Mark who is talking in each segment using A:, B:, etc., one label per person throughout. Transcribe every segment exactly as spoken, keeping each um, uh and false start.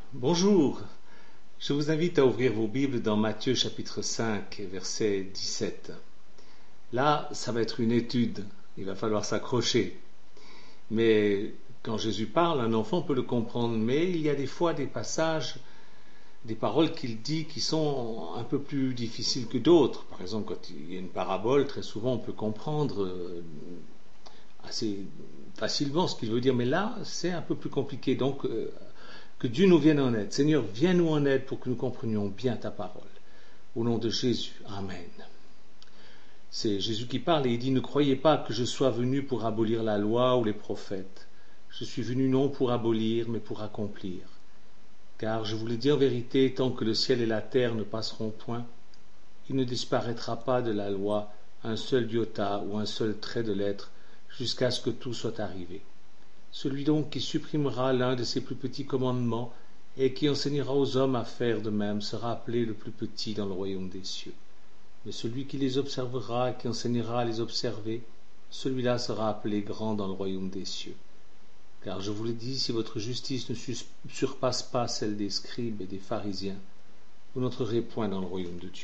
A: Bonjour, je vous invite à ouvrir vos Bibles dans Matthieu chapitre cinq, verset dix-sept. Là, ça va être une étude, il va falloir s'accrocher. Mais quand Jésus parle, un enfant peut le comprendre, mais il y a des fois des passages, des paroles qu'il dit qui sont un peu plus difficiles que d'autres. Par exemple, quand il y a une parabole, très souvent on peut comprendre assez facilement ce qu'il veut dire, mais là, c'est un peu plus compliqué. Donc, euh, que Dieu nous vienne en aide. Seigneur, viens nous en aide pour que nous comprenions bien ta parole. Au nom de Jésus, Amen. C'est Jésus qui parle et il dit « Ne croyez pas que je sois venu pour abolir la loi ou les prophètes. Je suis venu non pour abolir, mais pour accomplir. Car je vous le dis en vérité, tant que le ciel et la terre ne passeront point, il ne disparaîtra pas de la loi un seul iota ou un seul trait de lettre, jusqu'à ce que tout soit arrivé. Celui donc qui supprimera l'un de ces plus petits commandements et qui enseignera aux hommes à faire de même sera appelé le plus petit dans le royaume des cieux. Mais celui qui les observera et qui enseignera à les observer, celui-là sera appelé grand dans le royaume des cieux. Car je vous le dis, si votre justice ne surpasse pas celle des scribes et des pharisiens, vous n'entrerez point dans le royaume de Dieu. »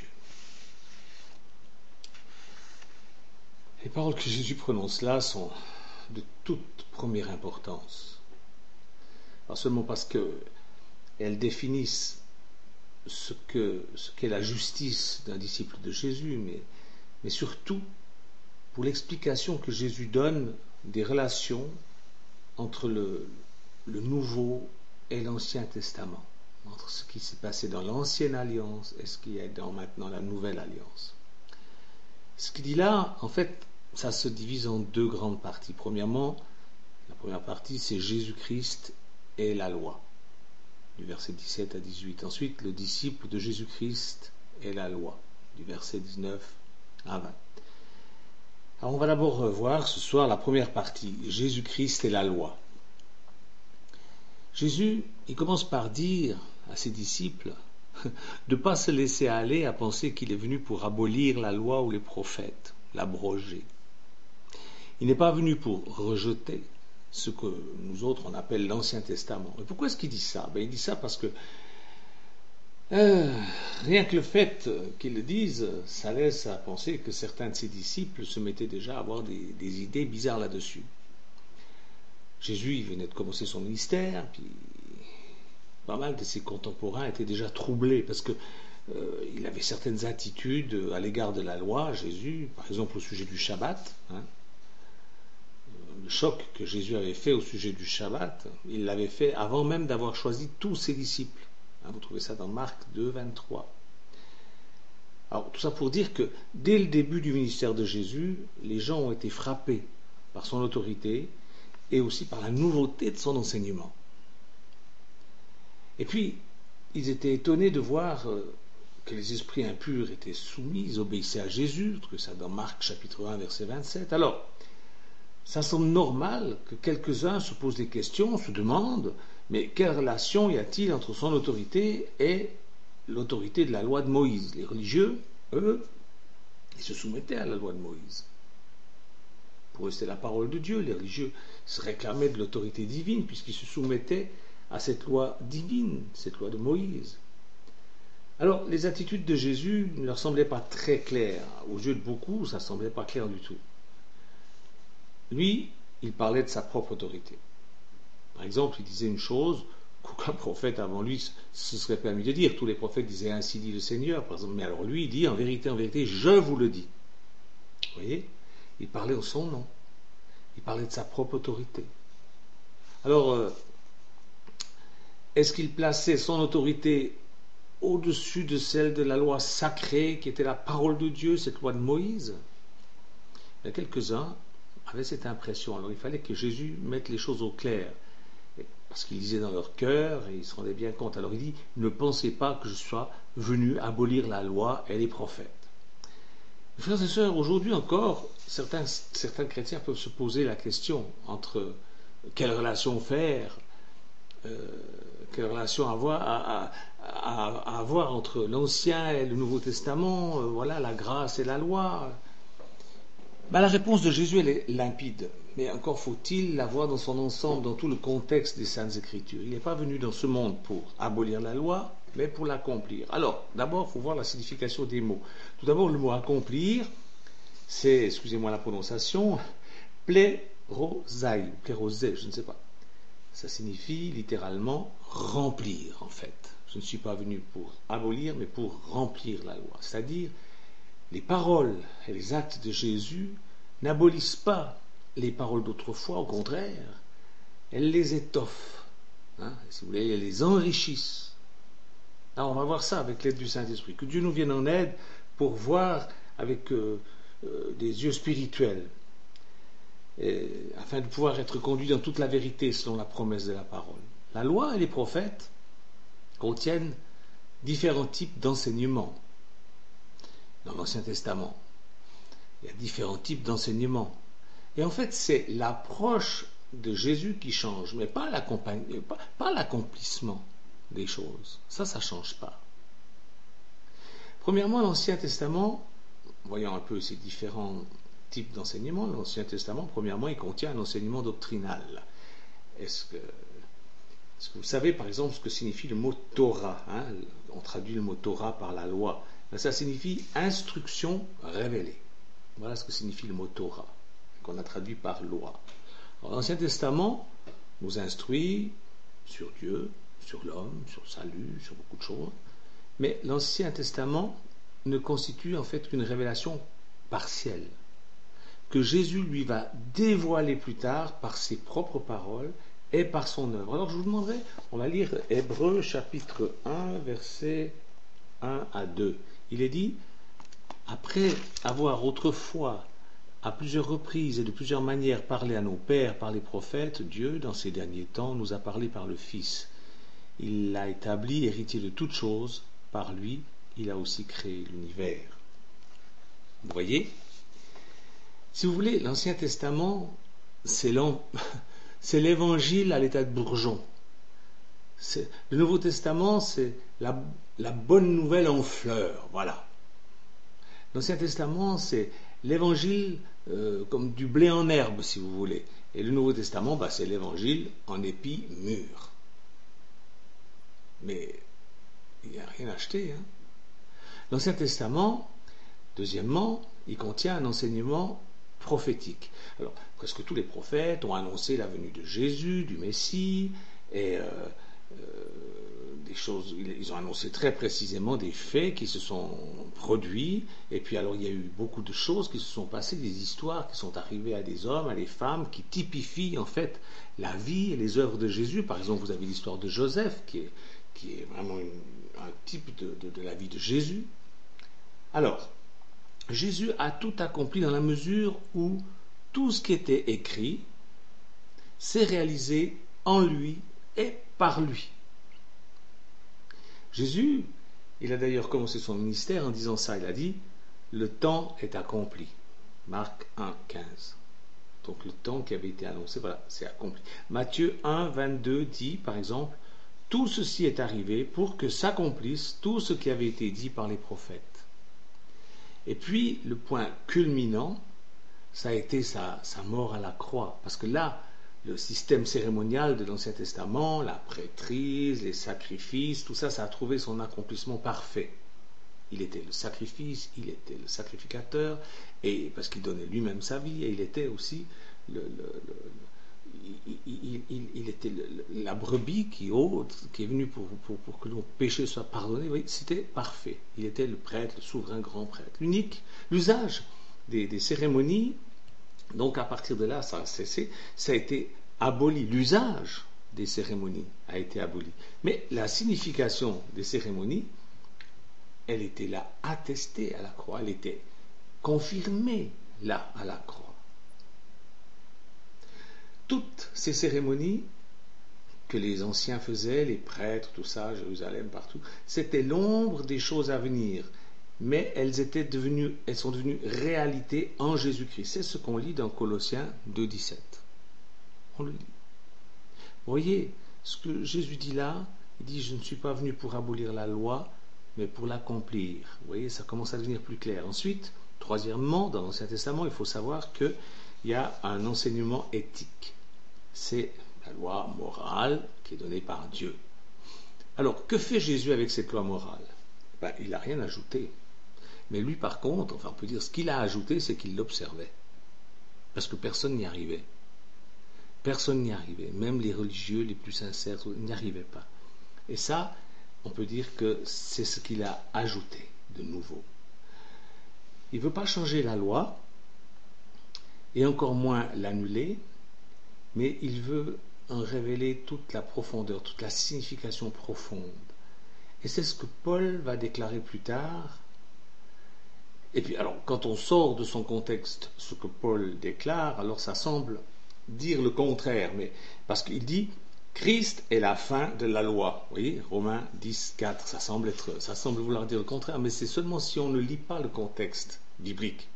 A: Les paroles que Jésus prononce là sont de toute première importance. Pas seulement parce qu'elles définissent ce, que, ce qu'est la justice d'un disciple de Jésus, mais, mais surtout pour l'explication que Jésus donne des relations entre le, le Nouveau et l'Ancien Testament, entre ce qui s'est passé dans l'Ancienne Alliance et ce qui est dans maintenant la Nouvelle Alliance. Ce qu'il dit là, en fait, ça se divise en deux grandes parties. Premièrement, la première partie, c'est Jésus-Christ et la loi, du verset dix-sept à dix-huit. Ensuite, le disciple de Jésus-Christ et la loi, du verset dix-neuf à vingt. Alors, on va d'abord voir ce soir la première partie, Jésus-Christ et la loi. Jésus, il commence par dire à ses disciples de ne pas se laisser aller à penser qu'il est venu pour abolir la loi ou les prophètes, l'abroger. Il n'est pas venu pour rejeter ce que nous autres on appelle l'Ancien Testament. Et pourquoi est-ce qu'il dit ça? Ben, il dit ça parce que euh, rien que le fait qu'il le dise, ça laisse à penser que certains de ses disciples se mettaient déjà à avoir des, des idées bizarres là-dessus. Jésus, il venait de commencer son ministère, puis pas mal de ses contemporains étaient déjà troublés parce que euh, il avait certaines attitudes à l'égard de la loi, Jésus, par exemple au sujet du Shabbat. Hein. Le choc que Jésus avait fait au sujet du Shabbat, il l'avait fait avant même d'avoir choisi tous ses disciples. Hein, vous trouvez ça dans Marc deux, vingt-trois. Alors tout ça pour dire que dès le début du ministère de Jésus, les gens ont été frappés par son autorité et aussi par la nouveauté de son enseignement. Et puis, ils étaient étonnés de voir que les esprits impurs étaient soumis, ils obéissaient à Jésus. Vous trouvez ça dans Marc chapitre un, verset vingt-sept. Alors, ça semble normal que quelques-uns se posent des questions, se demandent, mais quelle relation y a-t-il entre son autorité et l'autorité de la loi de Moïse? Les religieux, eux, ils se soumettaient à la loi de Moïse. Pour eux, c'était la parole de Dieu. Les religieux se réclamaient de l'autorité divine puisqu'ils se soumettaient à cette loi divine, cette loi de Moïse. Alors, les attitudes de Jésus ne leur semblaient pas très claires. Aux yeux de beaucoup, ça ne semblait pas clair du tout. Lui, il parlait de sa propre autorité. Par exemple, il disait une chose qu'aucun prophète avant lui se serait permis de dire. Tous les prophètes disaient « ainsi dit le Seigneur », par exemple. Mais alors lui, il dit « en vérité, en vérité, je vous le dis ». Vous voyez ? Il parlait en son nom. Il parlait de sa propre autorité. Alors, euh, est-ce qu'il plaçait son autorité au-dessus de celle de la loi sacrée qui était la parole de Dieu, cette loi de Moïse? Il y a quelques-uns avaient cette impression. Alors il fallait que Jésus mette les choses au clair, parce qu'ils disaient dans leur cœur et ils se rendaient bien compte. Alors il dit, ne pensez pas que je sois venu abolir la loi et les prophètes. Frères et sœurs, aujourd'hui encore, certains, certains chrétiens peuvent se poser la question entre quelle relation faire, euh, quelle relation avoir, à, à, à avoir entre l'Ancien et le Nouveau Testament, euh, voilà, la grâce et la loi. Ben, la réponse de Jésus, elle est limpide. Mais encore faut-il la voir dans son ensemble, dans tout le contexte des Saintes Écritures. Il n'est pas venu dans ce monde pour abolir la loi, mais pour l'accomplir. Alors, d'abord, il faut voir la signification des mots. Tout d'abord, le mot accomplir, c'est, excusez-moi la prononciation, plérosai, plérosé, je ne sais pas. Ça signifie littéralement remplir, en fait. Je ne suis pas venu pour abolir, mais pour remplir la loi. C'est-à-dire, les paroles et les actes de Jésus n'abolissent pas les paroles d'autrefois, au contraire, elles les étoffent, hein, si vous voulez, elles les enrichissent. Alors on va voir ça avec l'aide du Saint-Esprit, que Dieu nous vienne en aide pour voir avec euh, euh, des yeux spirituels, et, afin de pouvoir être conduit dans toute la vérité selon la promesse de la parole. La loi et les prophètes contiennent différents types d'enseignements. Dans l'Ancien Testament, il y a différents types d'enseignements. Et en fait, c'est l'approche de Jésus qui change, mais pas l'accomplissement des choses. Ça, ça ne change pas. Premièrement, l'Ancien Testament, voyons un peu ces différents types d'enseignements, l'Ancien Testament, premièrement, il contient un enseignement doctrinal. Est-ce que, est-ce que vous savez, par exemple, ce que signifie le mot Torah, hein? On traduit le mot Torah par la loi. Ça signifie instruction révélée. Voilà ce que signifie le mot Torah, qu'on a traduit par loi. L'Ancien Testament nous instruit sur Dieu, sur l'homme, sur le salut, sur beaucoup de choses. Mais l'Ancien Testament ne constitue en fait qu'une révélation partielle, que Jésus lui va dévoiler plus tard par ses propres paroles et par son œuvre. Alors je vous demanderai, on va lire Hébreux chapitre un, versets un à deux. Il est dit, après avoir autrefois, à plusieurs reprises et de plusieurs manières parlé à nos pères par les prophètes, Dieu, dans ces derniers temps, nous a parlé par le Fils. Il l'a établi, héritier de toutes choses, par lui, il a aussi créé l'univers. Vous voyez ? Si vous voulez, l'Ancien Testament, c'est, c'est l'évangile à l'état de bourgeon. C'est, le Nouveau Testament, c'est la, la bonne nouvelle en fleurs, voilà. L'Ancien Testament, c'est l'évangile euh, comme du blé en herbe, si vous voulez. Et le Nouveau Testament, bah, c'est l'évangile en épis mûrs. Mais il n'y a rien à acheter. Hein. L'Ancien Testament, deuxièmement, il contient un enseignement prophétique. Alors, presque tous les prophètes ont annoncé la venue de Jésus, du Messie, et euh, euh, des choses, ils ont annoncé très précisément des faits qui se sont produits, et puis alors il y a eu beaucoup de choses qui se sont passées, des histoires qui sont arrivées à des hommes, à des femmes, qui typifient en fait la vie et les œuvres de Jésus. Par exemple, vous avez l'histoire de Joseph, qui est, qui est vraiment une, un type de, de, de la vie de Jésus. Alors, Jésus a tout accompli dans la mesure où tout ce qui était écrit s'est réalisé en lui et par lui. Jésus, il a d'ailleurs commencé son ministère en disant ça, il a dit « Le temps est accompli ». Marc un, quinze. Donc le temps qui avait été annoncé, voilà, c'est accompli. Matthieu un, vingt-deux dit, par exemple, « Tout ceci est arrivé pour que s'accomplisse tout ce qui avait été dit par les prophètes ». Et puis, le point culminant, ça a été sa, sa mort à la croix. Parce que là, le système cérémonial de l'Ancien Testament, la prêtrise, les sacrifices, tout ça, ça a trouvé son accomplissement parfait. Il était le sacrifice, il était le sacrificateur, et parce qu'il donnait lui-même sa vie, et il était aussi le, le, le, il, il, il, il était le, la brebis qui, ôte, qui est venue pour, pour, pour que nos péchés soient pardonnés. Oui, c'était parfait. Il était le prêtre, le souverain grand prêtre. L'unique, l'usage des, des cérémonies, donc à partir de là, ça a cessé, ça a été aboli. L'usage des cérémonies a été aboli. Mais la signification des cérémonies, elle était là attestée à la croix, elle était confirmée là à la croix. Toutes ces cérémonies que les anciens faisaient, les prêtres, tout ça, Jérusalem, partout, c'était l'ombre des choses à venir. Mais elles étaient devenues, elles sont devenues réalité en Jésus-Christ. C'est ce qu'on lit dans Colossiens deux, dix-sept. On le lit. Vous voyez, ce que Jésus dit là, il dit « Je ne suis pas venu pour abolir la loi, mais pour l'accomplir ». Vous voyez, ça commence à devenir plus clair. Ensuite, Troisièmement, dans l'Ancien Testament, il faut savoir qu'il y a un enseignement éthique. C'est la loi morale qui est donnée par Dieu. Alors, que fait Jésus avec cette loi morale? Ben, il n'a rien ajouté. Mais lui, par contre, enfin, on peut dire ce qu'il a ajouté, c'est qu'il l'observait. Parce que personne n'y arrivait. Personne n'y arrivait. Même les religieux les plus sincères n'y arrivaient pas. Et ça, on peut dire que c'est ce qu'il a ajouté de nouveau. Il ne veut pas changer la loi, et encore moins l'annuler, mais il veut en révéler toute la profondeur, toute la signification profonde. Et c'est ce que Paul va déclarer plus tard. Et puis, alors, quand on sort de son contexte ce que Paul déclare, alors ça semble dire le contraire, mais parce qu'il dit Christ est la fin de la loi. Vous voyez, Romains dix, quatre, ça semble être, ça semble vouloir dire le contraire, mais c'est seulement si on ne lit pas le contexte biblique.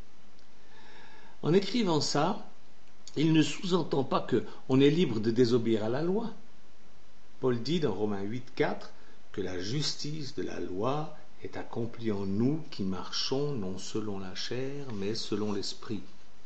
A: En écrivant ça, il ne sous-entend pas qu'on est libre de désobéir à la loi. Paul dit dans Romains huit, quatre que la justice de la loi est accomplie en nous qui marchons non selon la chair, mais selon l'esprit.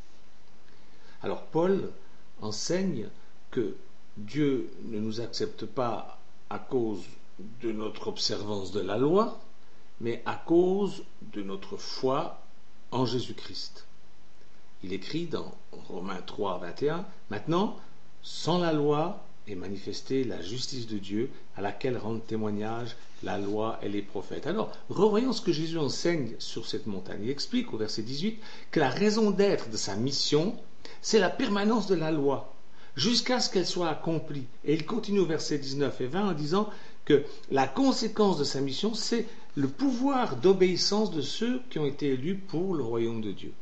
A: Alors Paul enseigne que Dieu ne nous accepte pas à cause de notre observance de la loi, mais à cause de notre foi en Jésus-Christ. Il écrit dans Romains trois, vingt et un, « Maintenant, sans la loi est manifestée la justice de Dieu, à laquelle rendent témoignage la loi et les prophètes. » Alors, revoyons ce que Jésus enseigne sur cette montagne. Il explique au verset dix-huit que la raison d'être de sa mission, c'est la permanence de la loi, jusqu'à ce qu'elle soit accomplie. Et il continue au verset dix-neuf et vingt en disant que la conséquence de sa mission, c'est le pouvoir d'obéissance de ceux qui ont été élus pour le royaume de Dieu.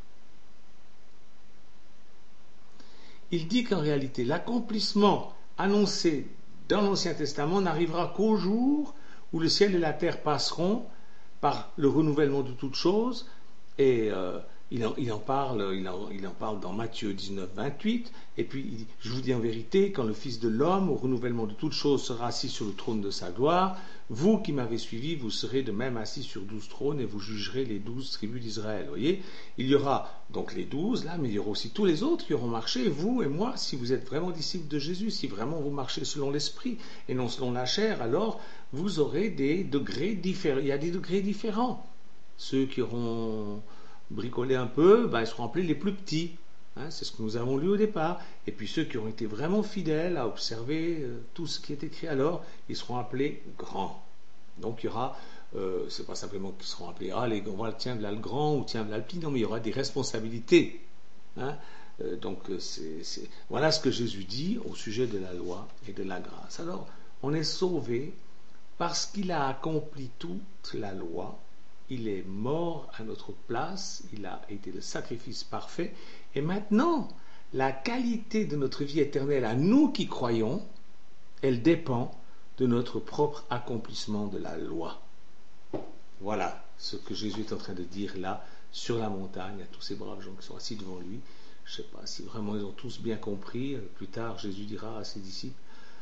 A: Il dit qu'en réalité, l'accomplissement annoncé dans l'Ancien Testament n'arrivera qu'au jour où le ciel et la terre passeront par le renouvellement de toutes choses. Et euh, il, en, il, en parle, il, en, il en parle dans Matthieu dix-neuf, vingt-huit. Et puis, il dit, je vous dis en vérité, quand le Fils de l'homme, au renouvellement de toutes choses, sera assis sur le trône de sa gloire, vous qui m'avez suivi, vous serez de même assis sur douze trônes et vous jugerez les douze tribus d'Israël. Vous voyez, il y aura donc les douze là, mais il y aura aussi tous les autres qui auront marché, vous et moi, si vous êtes vraiment disciples de Jésus, si vraiment vous marchez selon l'esprit et non selon la chair, alors vous aurez des degrés différents. Il y a des degrés différents. Ceux qui auront bricolé un peu, ben, ils seront appelés les plus petits. Hein, c'est ce que nous avons lu au départ. Et puis ceux qui ont été vraiment fidèles à observer euh, tout ce qui est écrit alors, ils seront appelés grands. Donc il y aura, euh, c'est pas simplement qu'ils seront appelés, ah les, voilà, tiens là le grand ou tiens là le petit, non mais il y aura des responsabilités. Hein, euh, donc c'est, c'est, voilà ce que Jésus dit au sujet de la loi et de la grâce. Alors on est sauvé parce qu'il a accompli toute la loi. Il est mort à notre place, il a été le sacrifice parfait, et maintenant, la qualité de notre vie éternelle à nous qui croyons, elle dépend de notre propre accomplissement de la loi. Voilà ce que Jésus est en train de dire là, sur la montagne, à tous ces braves gens qui sont assis devant lui. Je ne sais pas si vraiment ils ont tous bien compris. Plus tard, Jésus dira à ses disciples,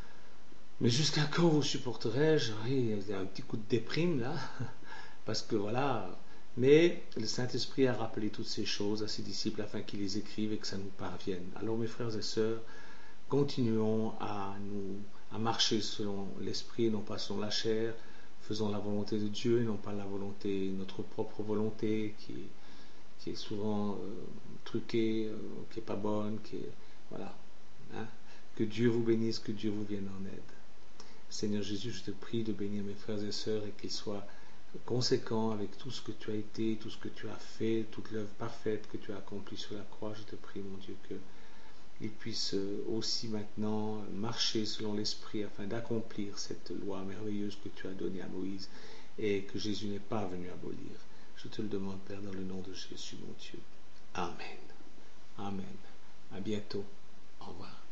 A: mais jusqu'à quand vous supporterai-je? Oui, il y a un petit coup de déprime là. Parce que voilà, mais le Saint-Esprit a rappelé toutes ces choses à ses disciples afin qu'ils les écrivent et que ça nous parvienne. Alors mes frères et sœurs, continuons à nous à marcher selon l'Esprit et non pas selon la chair, faisons la volonté de Dieu et non pas la volonté, notre propre volonté qui est, qui est souvent euh, truquée, euh, qui n'est pas bonne, qui est, voilà. Hein? Que Dieu vous bénisse, que Dieu vous vienne en aide. Seigneur Jésus, je te prie de bénir mes frères et sœurs et qu'ils soient conséquent avec tout ce que tu as été, tout ce que tu as fait, toute l'œuvre parfaite que tu as accomplie sur la croix. Je te prie, mon Dieu, qu'ils puissent aussi maintenant marcher selon l'Esprit afin d'accomplir cette loi merveilleuse que tu as donnée à Moïse et que Jésus n'est pas venu abolir. Je te le demande, Père, dans le nom de Jésus, mon Dieu. Amen. Amen. À bientôt. Au revoir.